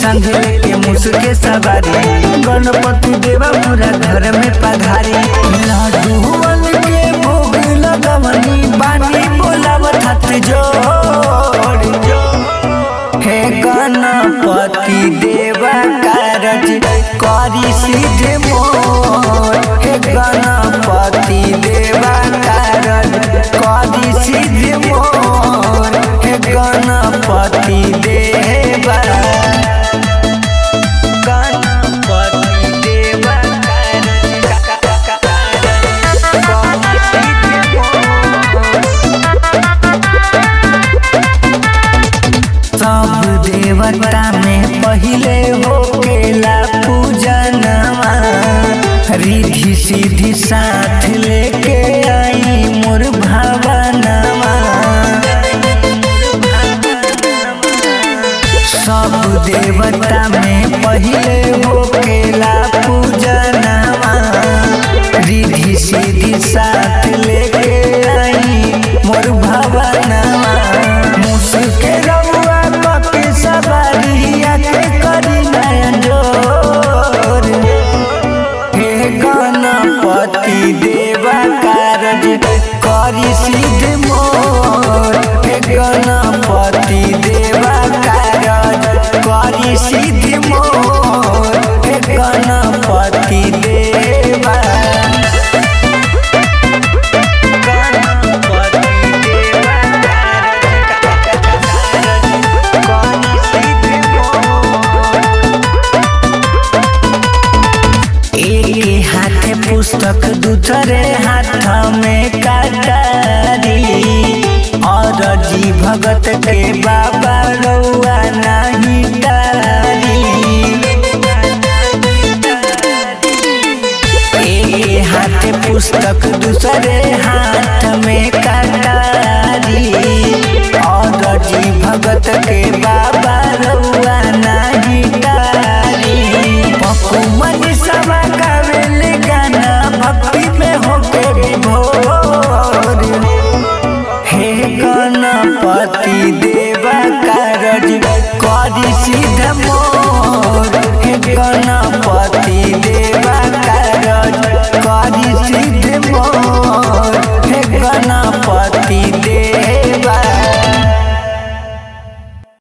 संघे के मुसके सवारी गणपति देवा मोरा घर में पधारी। लाडूवन के भोग लगवनी बानी बोलावत हाथ जोड़ हे गणपति देवा कारज करी सिद्ध मोर। हे गणपति देवा कारज करी सिद्ध मोर। हे गणपति देवा सब देवता में पहिले होकेला पूजनवा। रिधि सीधी साथ लेके आई मोर भावनवा। सब देवता में पहिले होकेला पूजनवा। रिधि सीधी साथ लेके आई मोर भावनवा। मुसके सवारिया के करी नयन जोर। हे गणपति देवा कारज करी सिद्ध मोर। हे गणपति देवा कारज करी सिद्ध मोर। हे गणपति देवा पुस्तक दूसरे हाथ में कटारी। और जी भगत के बाबा रउआ नहीं तारी। एक हाथ पुस्तक दूसरे